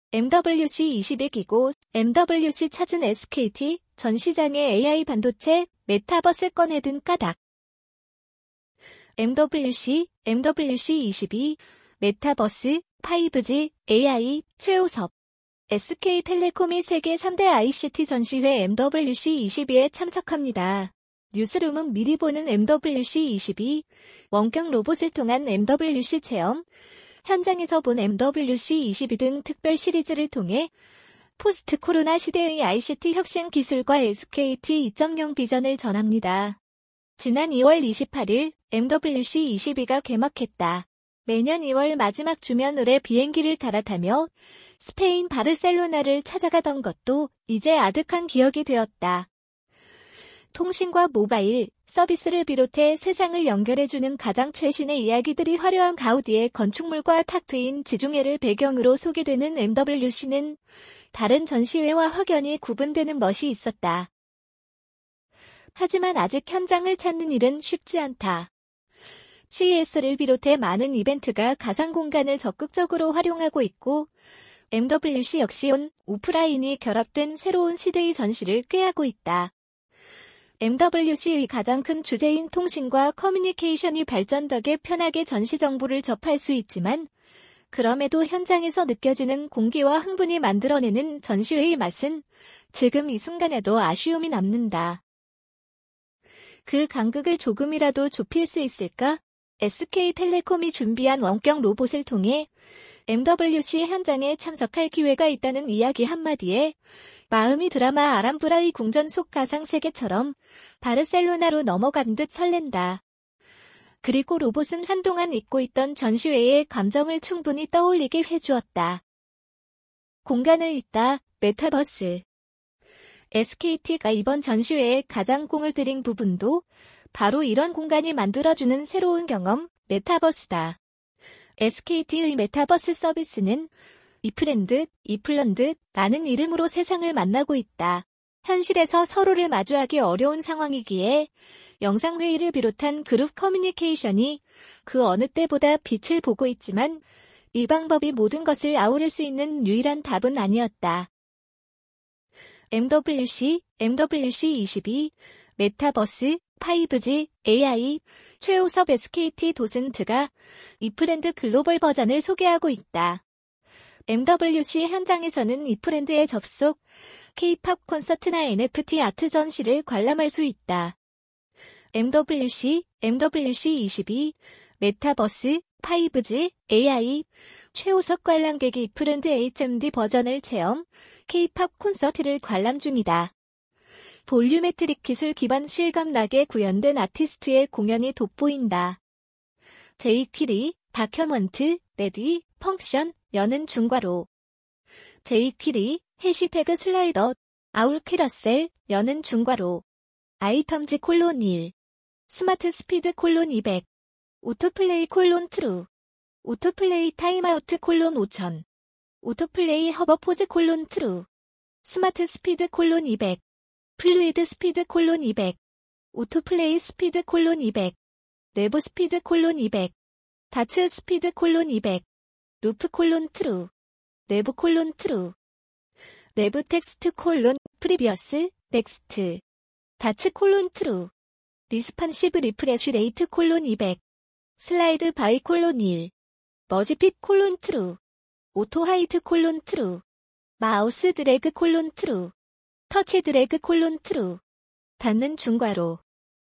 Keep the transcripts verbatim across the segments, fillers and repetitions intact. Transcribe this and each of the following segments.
엠더블유씨 이십이 기고 엠더블유씨 찾은 에스케이티 전 시장의 에이아이 반도체 메타버스 꺼내든 까닭. 엠더블유씨, 엠더블유씨 이십이, 메타버스, 파이브지, 에이아이, 최우섭. 에스케이텔레콤이 세계 삼 대 아이씨티 전시회 엠더블유씨 이십이에 참석합니다. 뉴스룸은 미리 보는 엠더블유씨 이십이, 원격 로봇을 통한 엠더블유씨 체험, 현장에서 본 엠더블유씨 이십이 등 특별 시리즈를 통해 포스트 코로나 시대의 아이씨티 혁신 기술과 에스케이티 이 점 영 비전을 전합니다. 지난 이월 이십팔일 엠더블유씨 이십이가 개막했다. 매년 이월 마지막 주면 을에 비행기를 갈아타며 스페인 바르셀로나를 찾아가던 것도 이제 아득한 기억이 되었다. 통신과 모바일, 서비스를 비롯해 세상을 연결해주는 가장 최신의 이야기들이 화려한 가우디의 건축물과 탁 트인 지중해를 배경으로 소개되는 엠더블유씨는 다른 전시회와 확연히 구분되는 멋이 있었다. 하지만 아직 현장을 찾는 일은 쉽지 않다. 씨이에스를 비롯해 많은 이벤트가 가상 공간을 적극적으로 활용하고 있고 엠더블유씨 역시 온, 오프라인이 결합된 새로운 시대의 전시를 꾀하고 있다. 엠더블유씨의 가장 큰 주제인 통신과 커뮤니케이션이 발전 덕에 편하게 전시 정보를 접할 수 있지만 그럼에도 현장에서 느껴지는 공기와 흥분이 만들어내는 전시회의 맛은 지금 이 순간에도 아쉬움이 남는다. 그 간극을 조금이라도 좁힐 수 있을까? 에스케이텔레콤이 준비한 원격 로봇을 통해 엠더블유씨 현장에 참석할 기회가 있다는 이야기 한마디에 마음이 드라마 아람브라의 궁전 속 가상 세계처럼 바르셀로나로 넘어간 듯 설렌다. 그리고 로봇은 한동안 잊고 있던 전시회의 감정을 충분히 떠올리게 해주었다. 공간을 잇다, 메타버스. 에스케이티가 이번 전시회에 가장 공을 들인 부분도 바로 이런 공간이 만들어주는 새로운 경험, 메타버스다. 에스케이티의 메타버스 서비스는 이프렌드, 이플런드라는 이름으로 세상을 만나고 있다. 현실에서 서로를 마주하기 어려운 상황이기에 영상회의를 비롯한 그룹 커뮤니케이션이 그 어느 때보다 빛을 보고 있지만 이 방법이 모든 것을 아우를 수 있는 유일한 답은 아니었다. 엠더블유씨, 엠더블유씨 이십이, 메타버스, 파이브지, 에이아이, 최우섭 에스케이티 도슨트가 이프렌드 글로벌 버전을 소개하고 있다. 엠더블유씨 현장에서는 이프렌드에 접속, K-팝 콘서트나 엔에프티 아트 전시를 관람할 수 있다. 엠더블유씨, 엠더블유씨 이십이, 메타버스, 파이브지, 에이아이, 최우섭 관람객이 이프렌드 에이치엠디 버전을 체험, K-팝 콘서트를 관람 중이다. 볼류메트릭 기술 기반 실감나게 구현된 아티스트의 공연이 돋보인다. 제이퀴리, 다큐먼트, 레디, 펑션, 여는 중괄호. 제이퀴리, 해시태그 슬라이더, 아울 캐러셀, 여는 중괄호. 아이텀즈 콜론 일. 스마트 스피드 콜론 이백. 오토플레이 콜론 트루. 오토플레이 타임아우트 콜론 오천. 오토플레이 허버 포즈 콜론 트루. 스마트 스피드 콜론 이백. 플루이드 스피드 콜론 이백. 오토플레이 스피드 콜론 이백. 내부 스피드 콜론 이백. 다츠 스피드 콜론 이백. 루프 콜론 트루. 내부 콜론 트루. 내부 텍스트 콜론 프리비어스 넥스트. 다츠 콜론 트루. 리스판시브 리프레쉬 레이트 콜론 이백. 슬라이드 바이 콜론 일. 머지핏 콜론 트루. 오토 하이트 콜론 트루. 마우스 드래그 콜론 트루. 터치 드래그 콜론 트루. 닫는 중괄호.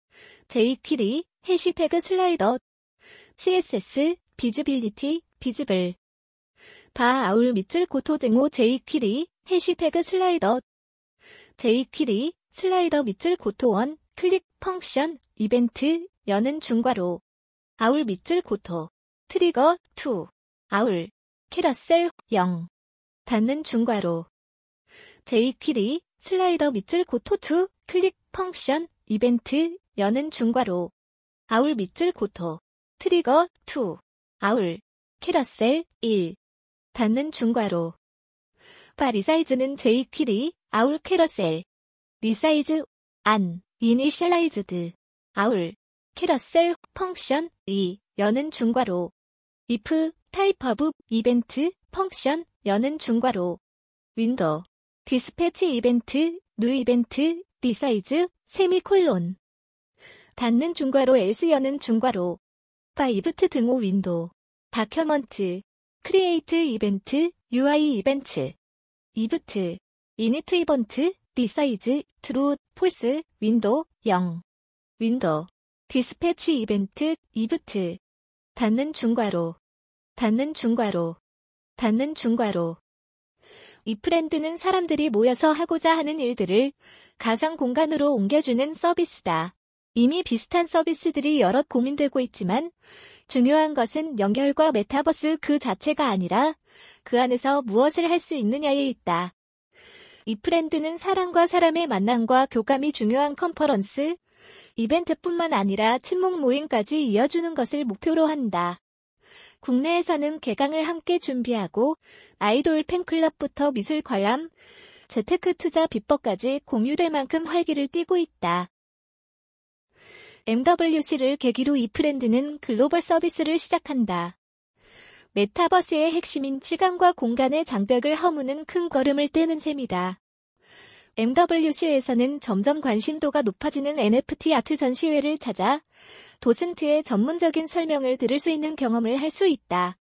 제이퀴리, 해시태그 슬라이더. 씨에스에스, 비즈빌리티, 비즈블. 바 아울 밑줄 고토 등호 제이퀴리, 해시태그 슬라이더. 제이퀴리, 슬라이더 밑줄 고토 원, 클릭 펑션, 이벤트, 여는 중괄호. 아울 밑줄 고토. 트리거, 이. 아울. 캐러셀, 영. 닫는 중괄호. 제이퀴리, 슬라이더 밑줄 고토 이, 클릭 펑션, 이벤트, 여는 중괄호. 아울 밑줄 고토. 트리거, 이. 아울. 캐러셀, 일. 닫는 중괄호. 바 리사이즈는 제이퀴리, 아울 캐러셀. 리사이즈, 안, 이니셜라이즈드. 아울. 캐러셀, 펑션, 이. 여는 중괄호. if, 타입 오브, 이벤트, 펑션, 여는 중괄호. 윈도우. 디스패치 이벤트, 뉴 이벤트, 리사이즈, 세미콜론. 닫는 중괄호 엘스 여는 중괄호. 파이브트 등호 윈도우. 다큐먼트. 크리에이트 이벤트, 유아이 이벤트. 이브트. 이니트 이번트, 리사이즈, 트루, 폴스, 윈도우, 영. 윈도우. 디스패치 이벤트, 이브트. 닫는 중괄호. 닫는 중괄호. 닫는 중괄호. 이프랜드는 사람들이 모여서 하고자 하는 일들을 가상 공간으로 옮겨주는 서비스다. 이미 비슷한 서비스들이 여럿 고민되고 있지만 중요한 것은 연결과 메타버스 그 자체가 아니라 그 안에서 무엇을 할 수 있느냐에 있다. 이프랜드는 사람과 사람의 만남과 교감이 중요한 컨퍼런스, 이벤트뿐만 아니라 친목 모임까지 이어주는 것을 목표로 한다. 국내에서는 개강을 함께 준비하고 아이돌 팬클럽부터 미술 관람, 재테크 투자 비법까지 공유될 만큼 활기를 띠고 있다. 엠더블유씨를 계기로 이프랜드는 글로벌 서비스를 시작한다. 메타버스의 핵심인 시간과 공간의 장벽을 허무는 큰 걸음을 떼는 셈이다. 엠더블유씨에서는 점점 관심도가 높아지는 엔에프티 아트 전시회를 찾아 도슨트의 전문적인 설명을 들을 수 있는 경험을 할 수 있다.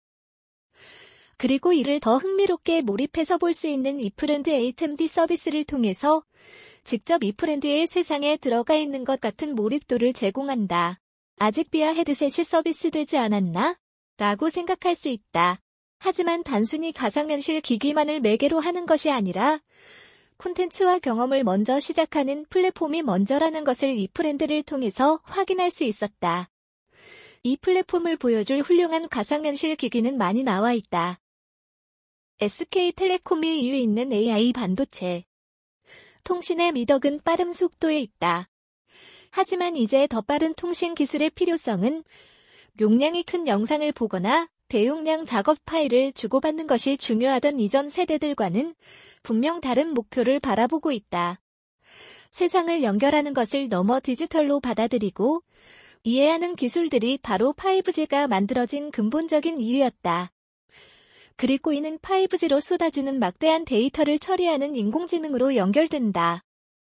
그리고 이를 더 흥미롭게 몰입해서 볼 수 있는 이프랜드 에이치엠디 서비스를 통해서 직접 이프랜드의 세상에 들어가 있는 것 같은 몰입도를 제공한다. 아직 비아 헤드셋이 서비스되지 않았나? 라고 생각할 수 있다. 하지만 단순히 가상현실 기기만을 매개로 하는 것이 아니라 콘텐츠와 경험을 먼저 시작하는 플랫폼이 먼저라는 것을 이프랜드를 통해서 확인할 수 있었다. 이 플랫폼을 보여줄 훌륭한 가상현실 기기는 많이 나와 있다. 에스케이텔레콤이 이유 있는 에이아이 반도체. 통신의 미덕은 빠른 속도에 있다. 하지만 이제 더 빠른 통신 기술의 필요성은 용량이 큰 영상을 보거나 대용량 작업 파일을 주고받는 것이 중요하던 이전 세대들과는 분명 다른 목표를 바라보고 있다. 세상을 연결하는 것을 넘어 디지털로 받아들이고 이해하는 기술들이 바로 파이브지가 만들어진 근본적인 이유였다. 그리고 이는 파이브지로 쏟아지는 막대한 데이터를 처리하는 인공지능으로 연결된다.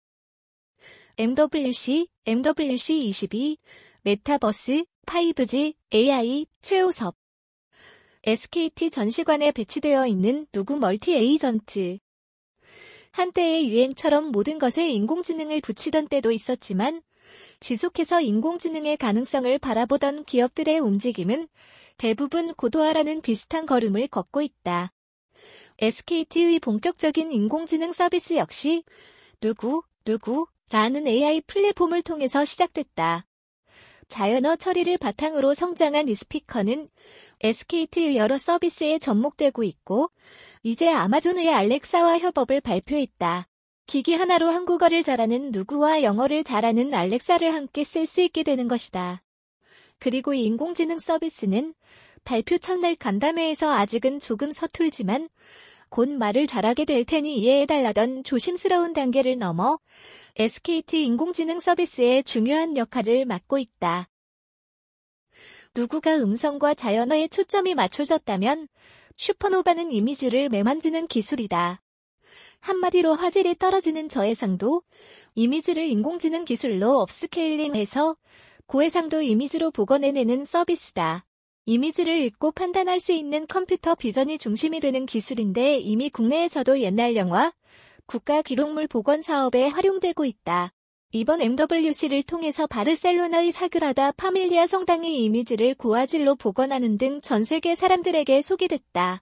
엠더블유씨, 엠더블유씨 이십이, 메타버스, 파이브지, 에이아이, 최우섭. 에스케이티 전시관에 배치되어 있는 누구 멀티 에이전트. 한때의 유행처럼 모든 것에 인공지능을 붙이던 때도 있었지만 지속해서 인공지능의 가능성을 바라보던 기업들의 움직임은 대부분 고도화라는 비슷한 걸음을 걷고 있다. 에스케이티의 본격적인 인공지능 서비스 역시 누구, 누구라는 에이아이 플랫폼을 통해서 시작됐다. 자연어 처리를 바탕으로 성장한 이 스피커는 에스케이티의 여러 서비스에 접목되고 있고 이제 아마존의 알렉사와 협업을 발표했다. 기기 하나로 한국어를 잘하는 누구와 영어를 잘하는 알렉사를 함께 쓸 수 있게 되는 것이다. 그리고 이 인공지능 서비스는 발표 첫날 간담회에서 아직은 조금 서툴지만 곧 말을 잘하게 될 테니 이해해달라던 조심스러운 단계를 넘어 에스케이티 인공지능 서비스의 중요한 역할을 맡고 있다. 누구가 음성과 자연어에 초점이 맞춰졌다면 슈퍼노바는 이미지를 매만지는 기술이다. 한마디로 화질이 떨어지는 저해상도 이미지를 인공지능 기술로 업스케일링해서 고해상도 이미지로 복원해내는 서비스다. 이미지를 읽고 판단할 수 있는 컴퓨터 비전이 중심이 되는 기술인데 이미 국내에서도 옛날 영화, 국가 기록물 복원 사업에 활용되고 있다. 이번 엠더블유씨를 통해서 바르셀로나의 사그라다 파밀리아 성당의 이미지를 고화질로 복원하는 등 전 세계 사람들에게 소개됐다.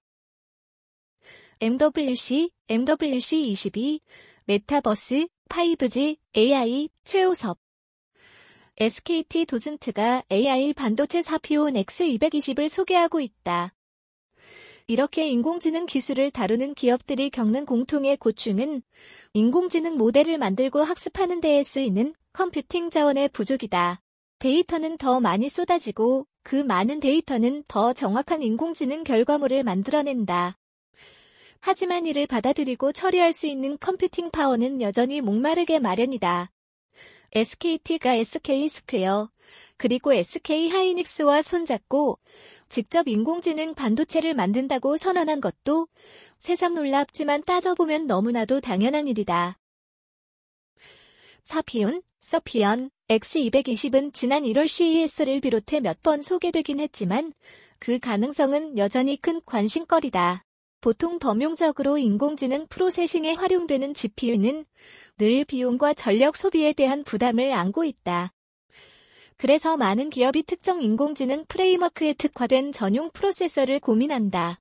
엠더블유씨, 엠더블유씨 이십이, 메타버스, 파이브지, 에이아이, 최우섭. 에스케이티 도슨트가 에이아이 반도체 사피온 엑스 이백이십을 소개하고 있다. 이렇게 인공지능 기술을 다루는 기업들이 겪는 공통의 고충은 인공지능 모델을 만들고 학습하는 데에 쓰이는 컴퓨팅 자원의 부족이다. 데이터는 더 많이 쏟아지고 그 많은 데이터는 더 정확한 인공지능 결과물을 만들어낸다. 하지만 이를 받아들이고 처리할 수 있는 컴퓨팅 파워는 여전히 목마르게 마련이다. 에스케이티가 에스케이 스퀘어, 그리고 에스케이 하이닉스와 손잡고 직접 인공지능 반도체를 만든다고 선언한 것도 새삼 놀랍지만 따져보면 너무나도 당연한 일이다. 사피온, 서피언, 엑스 이백이십은 지난 일월 씨이에스를 비롯해 몇 번 소개되긴 했지만 그 가능성은 여전히 큰 관심거리다. 보통 범용적으로 인공지능 프로세싱에 활용되는 지피유는 늘 비용과 전력 소비에 대한 부담을 안고 있다. 그래서 많은 기업이 특정 인공지능 프레임워크에 특화된 전용 프로세서를 고민한다.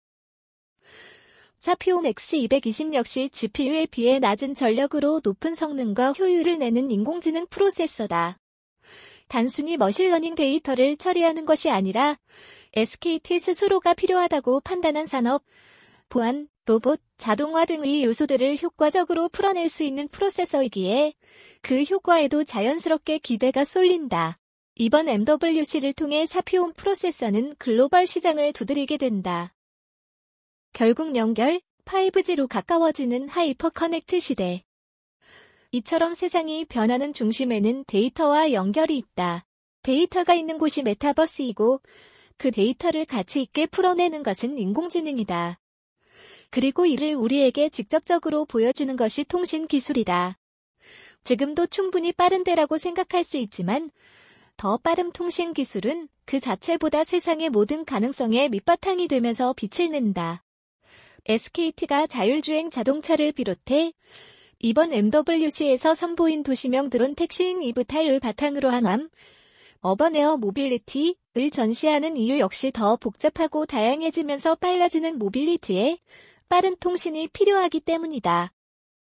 사피온 엑스 이백이십 역시 지피유에 비해 낮은 전력으로 높은 성능과 효율을 내는 인공지능 프로세서다. 단순히 머신러닝 데이터를 처리하는 것이 아니라 에스케이티 스스로가 필요하다고 판단한 산업, 보안, 로봇, 자동화 등의 요소들을 효과적으로 풀어낼 수 있는 프로세서이기에 그 효과에도 자연스럽게 기대가 쏠린다. 이번 엠더블유씨를 통해 사피온 프로세서는 글로벌 시장을 두드리게 된다. 결국 연결, 파이브지로 가까워지는 하이퍼 커넥트 시대. 이처럼 세상이 변하는 중심에는 데이터와 연결이 있다. 데이터가 있는 곳이 메타버스이고 그 데이터를 가치 있게 풀어내는 것은 인공지능이다. 그리고 이를 우리에게 직접적으로 보여주는 것이 통신 기술이다. 지금도 충분히 빠른 때라고 생각할 수 있지만 더 빠른 통신 기술은 그 자체보다 세상의 모든 가능성의 밑바탕이 되면서 빛을 낸다. 에스케이티가 자율주행 자동차를 비롯해 이번 엠더블유씨에서 선보인 도시명 드론 택시인 이브탈을 바탕으로 한 암, 어버네어 모빌리티를 전시하는 이유 역시 더 복잡하고 다양해지면서 빨라지는 모빌리티에 빠른 통신이 필요하기 때문이다.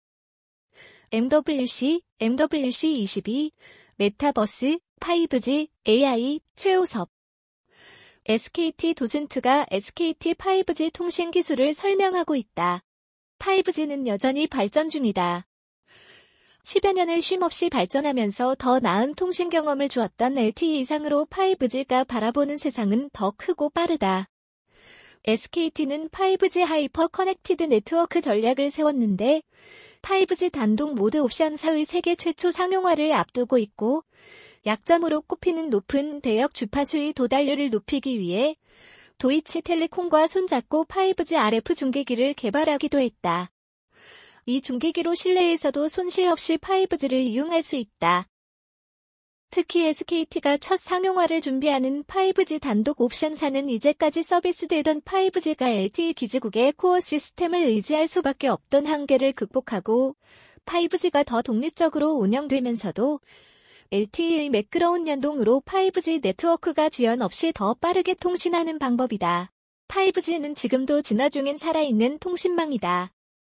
엠더블유씨, 엠더블유씨 이십이, 메타버스, 파이브지, 에이아이, 최우섭. 에스케이티 도슨트가 에스케이티 파이브지 통신 기술을 설명하고 있다. 파이브지는 여전히 발전 중이다. 십여 년을 쉼없이 발전하면서 더 나은 통신 경험을 주었던 엘티이 이상으로 파이브지가 바라보는 세상은 더 크고 빠르다. 에스케이티는 파이브지 하이퍼 커넥티드 네트워크 전략을 세웠는데 파이브지 단독 모드 옵션사의 세계 최초 상용화를 앞두고 있고 약점으로 꼽히는 높은 대역 주파수의 도달률을 높이기 위해 도이치텔레콤과 손잡고 파이브지 알에프 중계기를 개발하기도 했다. 이 중계기로 실내에서도 손실 없이 파이브지를 이용할 수 있다. 특히 에스케이티가 첫 상용화를 준비하는 파이브지 단독 옵션사는 이제까지 서비스되던 파이브지가 엘티이 기지국의 코어 시스템을 의지할 수밖에 없던 한계를 극복하고 파이브지가 더 독립적으로 운영되면서도 엘티이의 매끄러운 연동으로 파이브지 네트워크가 지연 없이 더 빠르게 통신하는 방법이다. 파이브지는 지금도 진화 중인 살아있는 통신망이다.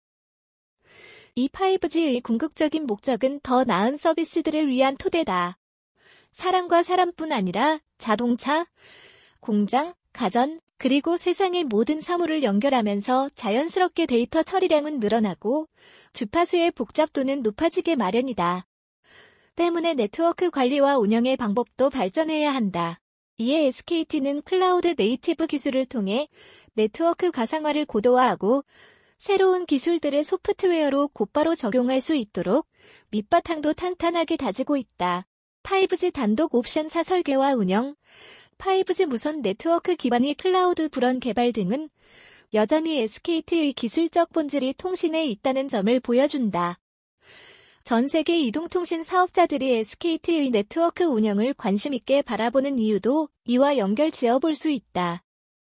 이 파이브지의 궁극적인 목적은 더 나은 서비스들을 위한 토대다. 사람과 사람뿐 아니라 자동차, 공장, 가전, 그리고 세상의 모든 사물을 연결하면서 자연스럽게 데이터 처리량은 늘어나고 주파수의 복잡도는 높아지게 마련이다. 때문에 네트워크 관리와 운영의 방법도 발전해야 한다. 이에 에스케이티는 클라우드 네이티브 기술을 통해 네트워크 가상화를 고도화하고 새로운 기술들을 소프트웨어로 곧바로 적용할 수 있도록 밑바탕도 탄탄하게 다지고 있다. 파이브지 단독 옵션사 설계와 운영, 파이브지 무선 네트워크 기반의 클라우드 불원 개발 등은 여전히 에스케이티의 기술적 본질이 통신에 있다는 점을 보여준다. 전 세계 이동통신 사업자들이 에스케이티의 네트워크 운영을 관심있게 바라보는 이유도 이와 연결 지어볼 수 있다.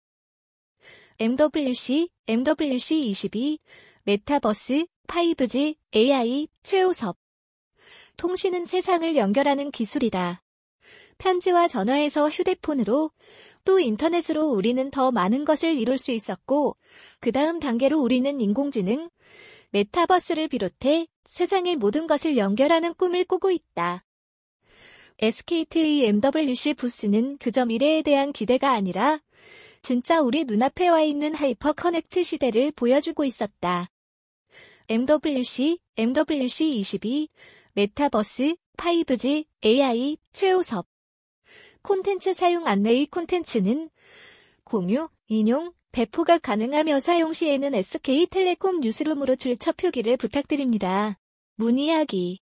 엠더블유씨, 엠더블유씨 이십이, 메타버스, 파이브지, 에이아이, 최우섭. 통신은 세상을 연결하는 기술이다. 편지와 전화에서 휴대폰으로 또 인터넷으로 우리는 더 많은 것을 이룰 수 있었고 그 다음 단계로 우리는 인공지능, 메타버스를 비롯해 세상의 모든 것을 연결하는 꿈을 꾸고 있다. 에스케이티의 엠더블유씨 부스는 그저 미래에 대한 기대가 아니라 진짜 우리 눈앞에 와 있는 하이퍼 커넥트 시대를 보여주고 있었다. 엠더블유씨, 엠더블유씨 이십이, 메타버스, 파이브지, 에이아이, 최우섭. 콘텐츠 사용 안내의 콘텐츠는 공유, 인용, 배포가 가능하며 사용 시에는 에스케이텔레콤 뉴스룸으로 출처 표기를 부탁드립니다. 문의하기